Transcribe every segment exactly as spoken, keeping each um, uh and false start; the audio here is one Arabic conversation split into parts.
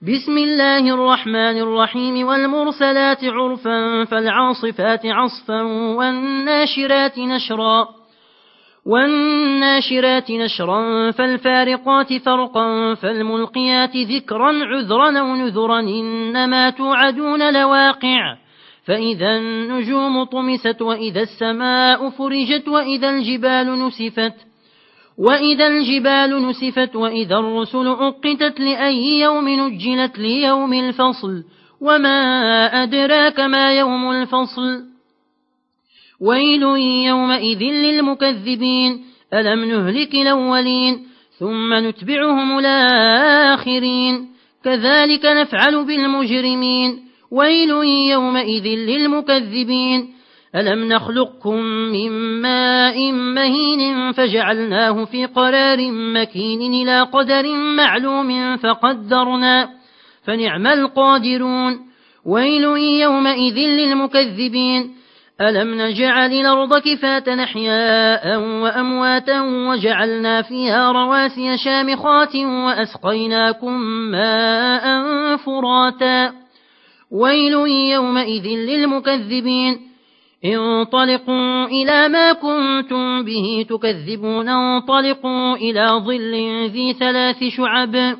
بسم الله الرحمن الرحيم والمرسلات عرفا فالعاصفات عصفا والناشرات نشرا والناشرات نشرا فالفارقات فرقا فالملقيات ذكرا عذرا أو نذرا إنما توعدون لواقع فإذا النجوم طمست وإذا السماء فرجت وإذا الجبال نسفت وإذا الجبال نسفت وإذا الرسل أقتت لأي يوم نجلت ليوم الفصل وما أدراك ما يوم الفصل ويل يومئذ للمكذبين ألم نهلك الأولين ثم نتبعهم الآخرين كذلك نفعل بالمجرمين ويل يومئذ للمكذبين ألم نخلقكم من ماء مهين فجعلناه في قرار مكين إلى قدر معلوم فقدرنا فنعم القادرون ويل يومئذ للمكذبين ألم نجعل الأرض كفاة أحياء وأمواتا وجعلنا فيها رواسي شامخات وأسقيناكم ماء فراتا ويل يومئذ للمكذبين انطلقوا إلى ما كنتم به تكذبون انطلقوا إلى ظل ذي ثلاث شعب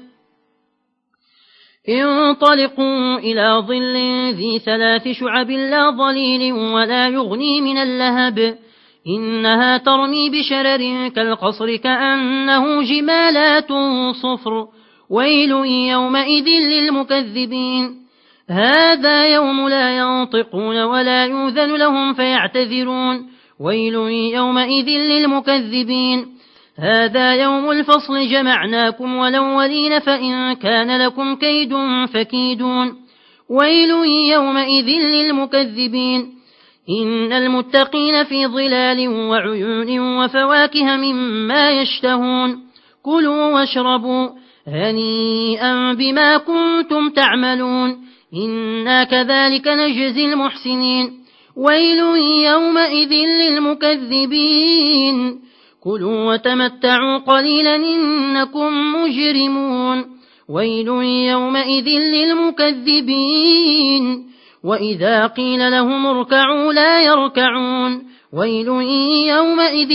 انطلقوا إلى ظل ذي ثلاث شعب لا ظليل ولا يغني من اللهب إنها ترمي بشرر كالقصر كأنه جمالات صفر ويل يومئذ للمكذبين هذا يوم لا ينطقون ولا يؤذن لهم فيعتذرون ويل يومئذ للمكذبين هذا يوم الفصل جمعناكم والأولين فإن كان لكم كيد فكيدون ويل يومئذ للمكذبين إن المتقين في ظلال وعيون وفواكه مما يشتهون كلوا واشربوا هنيئا بما كنتم تعملون إنا كذلك نجزي المحسنين ويل يومئذ للمكذبين كلوا وتمتعوا قليلا إنكم مجرمون ويل يومئذ للمكذبين وإذا قيل لهم اركعوا لا يركعون ويل يومئذ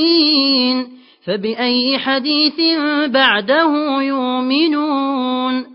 للمكذبين فبأي حديث بعده يؤمنون